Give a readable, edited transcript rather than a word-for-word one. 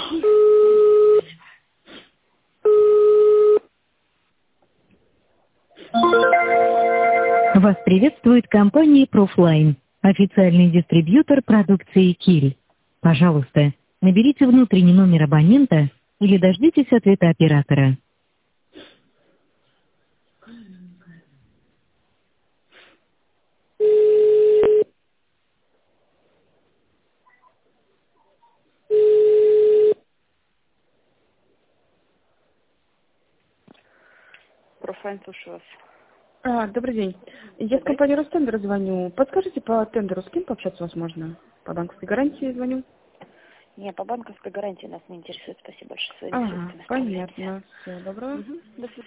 Вас приветствует компания Profline, официальный дистрибьютор продукции Киль. Пожалуйста, наберите внутренний номер абонента или дождитесь ответа оператора. Профайн, слушаю вас. Добрый день. Я с компании Ростендер звоню. Подскажите по тендеру, с кем пообщаться возможно? По банковской гарантии звоню. Не, по банковской гарантии нас не интересует. Спасибо большое. Ага, понятно. Всего доброго. До свидания.